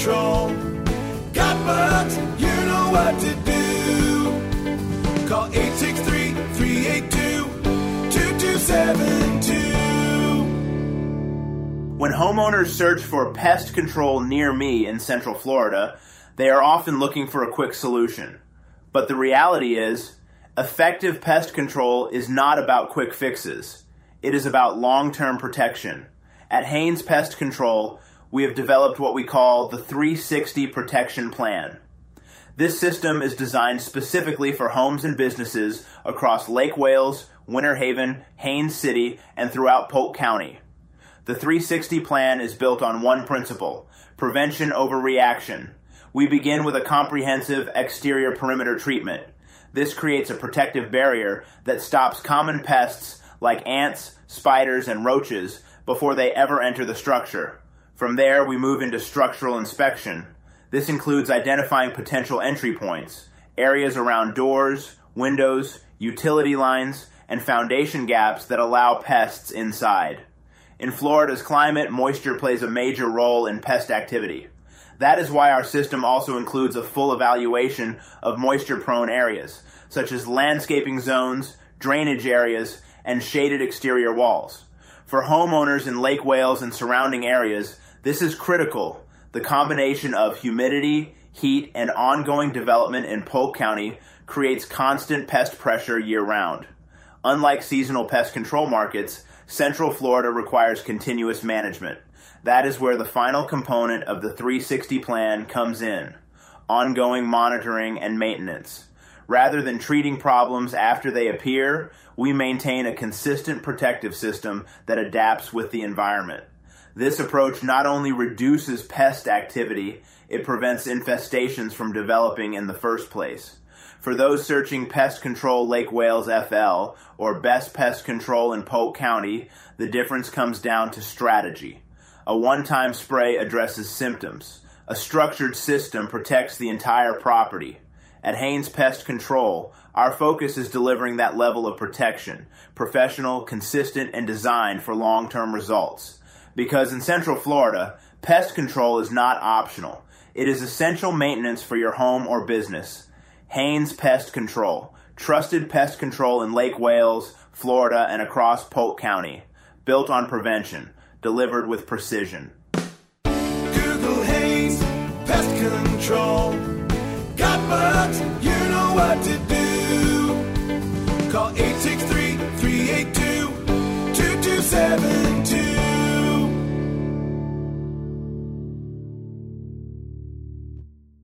control. Got bugs? You know what to do. Call 863-382-2272. When homeowners search for pest control near me in Central Florida, they are often looking for a quick solution. But the reality is, effective pest control is not about quick fixes. It is about long-term protection. At Haines Pest Control, we have developed what we call the 360 Protection Plan. This system is designed specifically for homes and businesses across Lake Wales, Winter Haven, Haines City, and throughout Polk County. The 360 plan is built on one principle: prevention over reaction. We begin with a comprehensive exterior perimeter treatment. This creates a protective barrier that stops common pests like ants, spiders, and roaches before they ever enter the structure. From there, we move into structural inspection. This includes identifying potential entry points, areas around doors, windows, utility lines, and foundation gaps that allow pests inside. In Florida's climate, moisture plays a major role in pest activity. That is why our system also includes a full evaluation of moisture-prone areas, such as landscaping zones, drainage areas, and shaded exterior walls. For homeowners in Lake Wales and surrounding areas, this is critical. The combination of humidity, heat, and ongoing development in Polk County creates constant pest pressure year-round. Unlike seasonal pest control markets, Central Florida requires continuous management. That is where the final component of the 360 plan comes in: ongoing monitoring and maintenance. Rather than treating problems after they appear, we maintain a consistent protective system that adapts with the environment. This approach not only reduces pest activity, it prevents infestations from developing in the first place. For those searching Pest Control Lake Wales FL or Best Pest Control in Polk County, the difference comes down to strategy. A one-time spray addresses symptoms. A structured system protects the entire property. At Haines Pest Control, our focus is delivering that level of protection, professional, consistent, and designed for long-term results. Because in Central Florida, pest control is not optional. It is essential maintenance for your home or business. Haines Pest Control, trusted pest control in Lake Wales, Florida, and across Polk County. Built on prevention, delivered with precision. Google Haines Pest Control. Got bugs? You know what to do. Call 863-382-2272.